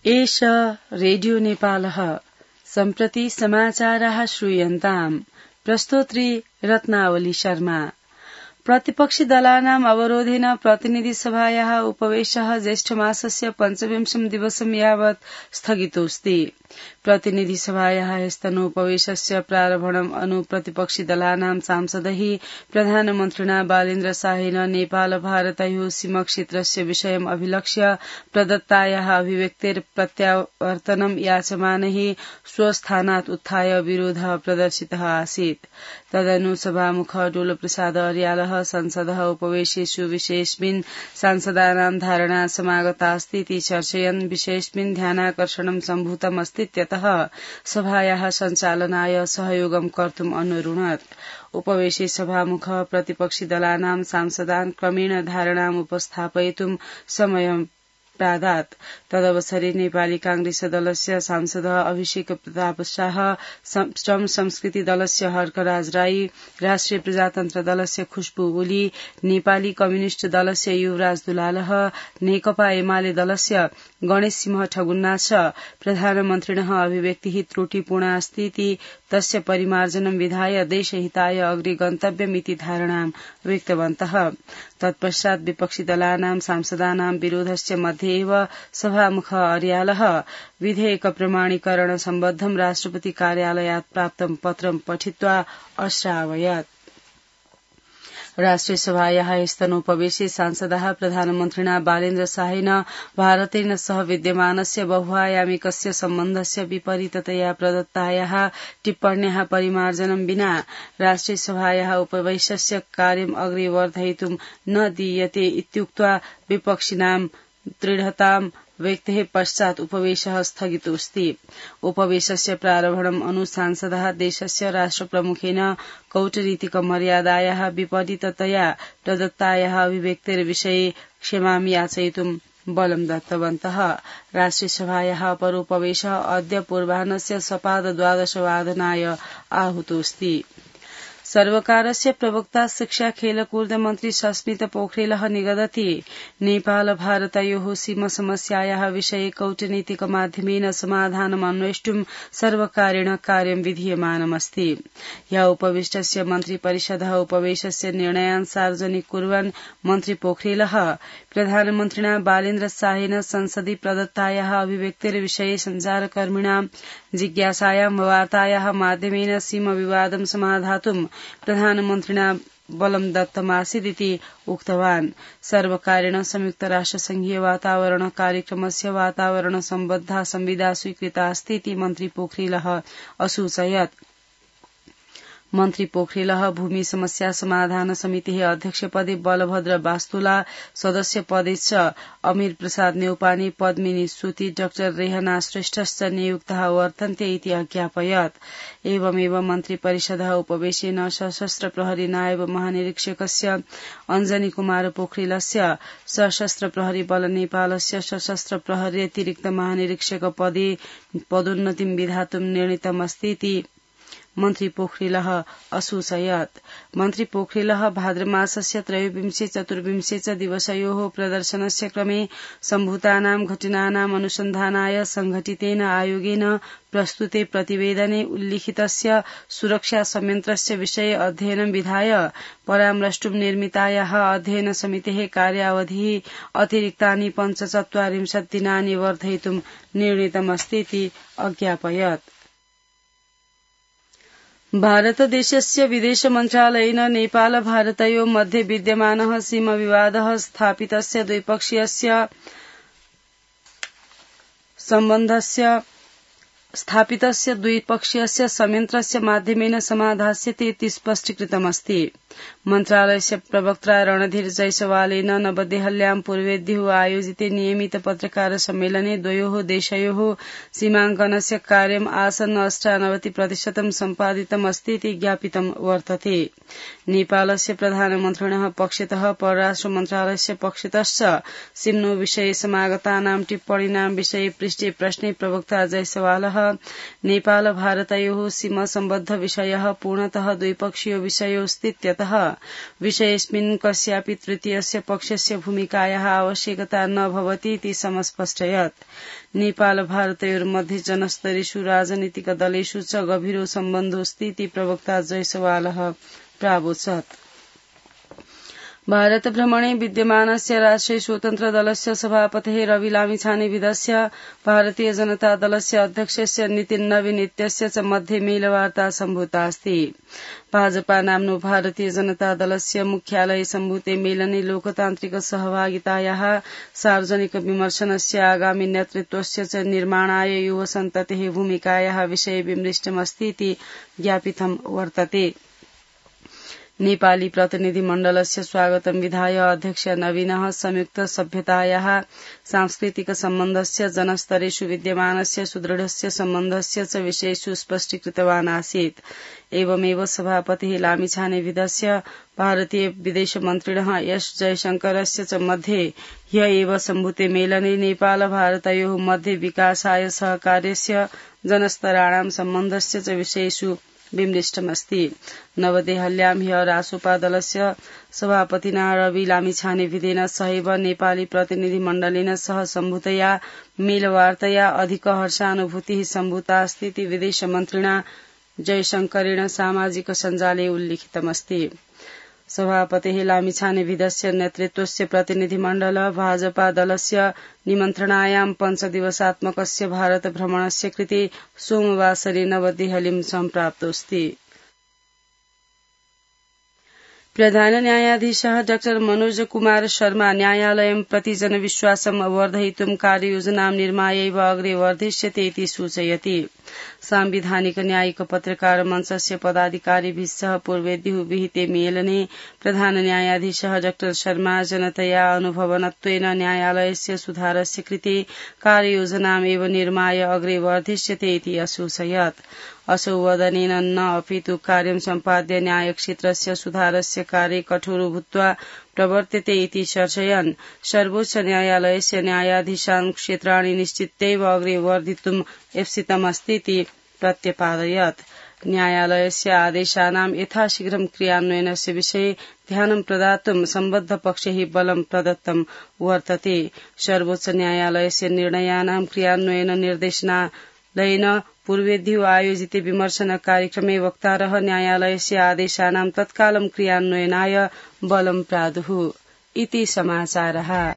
एष रेडियो नेपालः सम्प्रति समाचाराः श्रूयन्ताम्। प्रस्तोत्री रत्नावली शर्मा। प्रतिपक्षि दलानाम् अवरोधेन प्रतिनिधि सभायाः उपवेशः ज्येष्ठमासस्य 5 दिवसं यावत् स्थगितोऽस्ति। प्रतिनिधि सभायाः ह्यस्तनोपवेशस्य प्रारम्भणम् अनु प्रतिपक्षि दलानां सांसदैः प्रधानमन्त्रिणा बालेन्द्र शाहेन नेपाल भारतयोः सीमाक्षेत्रस्य विषयम् अभिलक्ष्य प्रदत्तायाः अभिव्यक्तेर् प्रत्यावर्तनं याचमानैः स्वस्थानात् उत्थाय विरोधः प्रदर्शितः आसीत्। तदनु सभामुख डोलप्रसाद अर्यालः संसदः उपवेशेषु विशेषमिन् सांसदानां धारणा समागतास्तीति चर्चयन् विशेषमिन् ध्यानाकर्षणं सम्भूतमस्तीत्यतः सभायाः सञ्चालनाय सहयोगं कर्तुम् अनुरुणत्। उपवेशे सभामुख प्रतिपक्षि दलानां सांसदान् क्रमेण धारणाम् उपस्थापयितुं समयं प्रादात्। तदवसरे नेपाली कांग्रेस दलस्य सांसदः अभिषेक प्रताप शाह, श्रम संस्कृति दलस्य हर्कराज राई, राष्ट्रिय प्रजातन्त्र दलस्य खुशबु ओली, नेपाली कम्युनिष्ट दलस्य युवराज दुलालः, नेकपा एमाले दलस्य गणेश सिंह ठगुन्ना च प्रधानमन्त्रिणः अभिव्यक्तिः त्रुटिपूर्णास्तीति तस्य परिमार्जनं विधाय देशहिताय अग्रे गन्तव्यमिति धारणां व्यक्तवन्तः। तत्पश्चात् विपक्षि दलानां सांसदानां विरोधस्य मध्ये एव सभामुख अर्यालः विधेयक प्रमाणीकरण सम्बद्धं राष्ट्रपति कार्यालयात् प्राप्तं पत्रं पठित्वा अश्रावयत्। राष्ट्रिय सभायाः स्तनोपवेशे सांसदाः प्रधानमन्त्रिणा बालेन्द्र शाहेन भारतेन सह विद्यमानस्य बहुआयामिकस्य सम्बन्धस्य विपरीततया प्रदत्तायाः टिप्पण्याः परिमार्जनं विना राष्ट्रिय सभायाः उपवेशस्य कार्यम् अग्रे वर्धयितुं न दीयते इत्युक्त्वा विपक्षिणां दृढतां व्यक्तेः पश्चात् उपवेशः स्थगितोऽस्ति। उपवेशस्य प्रारम्भणम् अनु सांसदः देशस्य राष्ट्रप्रमुखेन कौटनीतिक मर्यादायाः विपरीततया प्रदत्तायाः अभिव्यक्तेर्विषये क्षमां याचयितुं बलं दत्तवन्तः। राष्ट्रिय सभायाः अपरोपवेशः अद्य पूर्वाह्नस्य सपाद 12 वादनाय आहूतोऽस्ति। सर्वकारस्य प्रवक्ता शिक्षा खेलकूद मन्त्री सस्मित पोखरेलः निगदति नेपाल भारतयोः सीमा समस्यायाः विषये कौटनीतिक माध्यमेन समाधानम् अन्वेष्टुं सर्वकारेण कार्यं विधीयमानमस्ति। ह्यः उपविष्टस्य मन्त्रिपरिषदः उपवेशस्य निर्णयान् सार्वजनिक कुर्वन् मन्त्री पोखरेलः प्रधानमन्त्रिणा बालेन्द्र शाहेन संसदि प्रदत्तायाः अभिव्यक्तिर्विषये सञ्चारकर्मिणां जिज्ञासायां वार्तायाः माध्यमेन सीमा विवादं समाधातुं प्रधानमन्त्रिणा बलं दत्तमासीदिति उक्तवान्। सर्वकारेण संयुक्त राष्ट्रसंघीय वातावरण कार्यक्रमस्य वातावरण सम्बद्धा संविदा स्वीकृतास्तीति मन्त्री पोखरेलः असूचयत्। मन्त्री पोखरेलः भूमि समस्या समाधान समितेः अध्यक्षपदे बलभद्र बास्तुला, सदस्य पदे च अमीर प्रसाद नेउपाने, पद्मिनी सुति, डाक्टर रेहना श्रेष्ठश्च नियुक्ताः वर्तन्ते इति अज्ञापयत्। एवमेव मन्त्रिपरिषदः उपवेशेन सशस्त्र प्रहरी नायब महानिरीक्षकस्य अञ्जनी कुमार पोखरेलस्य सशस्त्र प्रहरी बल नेपालस्य सशस्त्र प्रहरी अतिरिक्त महानिरीक्षक पदे पदोन्नतिं विधातुं निर्णीतमस्तीति मन्त्री पोखरेलः असूचयत्। मन्त्री पोखरेलः भाद्रमासस्य 23-24 च दिवसयोः प्रदर्शनस्य क्रमे सम्भूतानां घटनानाम् अनुसन्धानाय संघटितेन आयोगेन प्रस्तुते प्रतिवेदने उल्लिखितस्य सुरक्षा संयन्त्रस्य विषये अध्ययनं विधाय परामृष्टुं निर्मितायाः अध्ययन समितेः कार्यावधिः अतिरिक्तानि 45 दिनानि वर्धयितुं निर्णीतमस्तीति अज्ञापयत्। भारतदेशस्य विदेश मन्त्रालयेन नेपाल भारतयोः मध्ये विद्यमानः सीमा विवादः स्थापितस्य द्विपक्षीयस्य संयन्त्रस्य माध्यमेन समाधास्यते इति स्पष्टीकृतमस्ति। मन्त्रालयस्य प्रवक्ता रणधीर जयसवालेन नवदेहल्यां पूर्वेद्युः आयोजिते नियमित पत्रकार सम्मेलने द्वयोः देशयोः सीमाङ्कनस्य कार्यम् आसन्न 98% सम्पादितमस्ति इति ज्ञापितं वर्तते। नेपालस्य प्रधानमन्त्रिणः पक्षतः परराष्ट्र मन्त्रालयस्य पक्षतश्च सिम्नो विषये समागतानां टिप्पणीनां विषये पृष्टे प्रश्ने प्रवक्ता जयसवालः नेपाल भारतयोः सीमा सम्बद्ध विषयः पूर्णतः द्विपक्षीय विषयोऽस्तीत्यतः अतः विषयेऽस्मिन् कस्यापि तृतीयस्य पक्षस्य भूमिकायाः आवश्यकता न भवति इति समस्पष्टयत्। नेपाल भारतयोर्मध्ये जनस्तरेषु राजनीतिकदलेषु च गभीरो सम्बन्धोऽस्ति इति प्रवक्ता जयसवालः प्रावोचत्। भारत भ्रमणे विद्यमानस्य राष्ट्रिय स्वतन्त्र दलस्य सभापतेः रवि लामिछानेविधस्य भारतीय जनता दलस्य अध्यक्षस्य नितिन नवीन इत्यस्य च मध्ये मेलवार्ता सम्भूता अस्ति। भाजपा नाम्नो भारतीय जनता दलस्य मुख्यालये सम्भूते मेलने लोकतान्त्रिक सहभागितायाः सार्वजनिक विमर्शनस्य आगामि नेतृत्वस्य च निर्माणाय युवसन्ततेः भूमिकायाः विषये विमृष्टमस्ति इति ज्ञापितं वर्तते। नेपाली प्रतिनिधिमण्डलस्य स्वागतं विधाय अध्यक्ष नवीनः संयुक्त सभ्यतायाः सांस्कृतिक सम्बन्धस्य जनस्तरेषु विद्यमानस्य सुदृढस्य सम्बन्धस्य च विषयेषु स्पष्टीकृतवान् आसीत्। एवमेव सभापतिः लामिछानेविधस्य भारतीय विदेशमन्त्रिणः एस जयशंकरस्य च मध्ये ह्य एव सम्भूते मेलने नेपाल भारतयोः मध्ये विकासाय सहकार्यस्य जनस्तराणां सम्बन्धस्य च विषयेषु विमृष्टमस्ति। नवदेहल्यां ह्य रासोपा दलस्य सभापतिना रवि लामिछानेविधेन सहैव नेपाली प्रतिनिधिमण्डलेन सह सम्भूतया मेलवार्तया अधिक हर्षानुभूतिः सम्भूता अस्ति इति विदेशमन्त्रिणा जयशंकरेण सामाजिक सञ्जाले उल्लिखितमस्ति। सभापतेः लामिछानेविधस्य नेतृत्वस्य प्रतिनिधिमण्डल भाजपा दलस्य निमन्त्रणायां 5 दिवसात्मकस्य भारत भ्रमणस्य कृते सोमवासरे नवदेहलीं सम्प्राप्तोऽस्ति। प्रधान न्यायाधीशः डॉ मनोज कुमार शर्मा न्यायालयं प्रति जनविश्वासम् वर्धयितुं कार्ययोजनां निर्मायैव अग्रे वर्धिष्यते इति सूचयति। सांविधानिक न्यायिक पत्रकार मञ्चस्य पदाधिकारिभिः सह पूर्वेद्युः विहिते मेलने प्रधान न्यायाधीशः डॉ शर्मा जनतया अनुभवनत्वेन न्यायालयस्य सुधारस्य कृते कार्ययोजनामेव निर्माय अग्रे वर्धिष्यते इति असूचयत्। असौ वदनेन न अपितु कार्यं सम्पाद्य न्यायक्षेत्रस्य सुधारस्य कार्ये कठोरो भूत्वा प्रवर्त्यते इति चर्चयन् सर्वोच्च न्यायालयस्य न्यायाधीशान् क्षेत्राणि निश्चित्यैव अग्रे वर्धितुम् एप्सितमस्ति इति प्रत्यपादयत्। न्यायालयस्य आदेशानां यथाशीघ्रं क्रियान्वयनस्य विषये ध्यानं प्रदातुं सम्बद्ध पक्षैः बलं प्रदत्तं वर्तते। सर्वोच्च न्यायालयस्य निर्णयानां क्रियान्वयन निर्देशनालयेन पूर्वेद्युः आयोजिते विमर्शन कार्यक्रमे वक्तारः न्यायालयस्य आदेशानां तत्कालं क्रियान्वयनाय बलं प्रादुः इति समाचारः।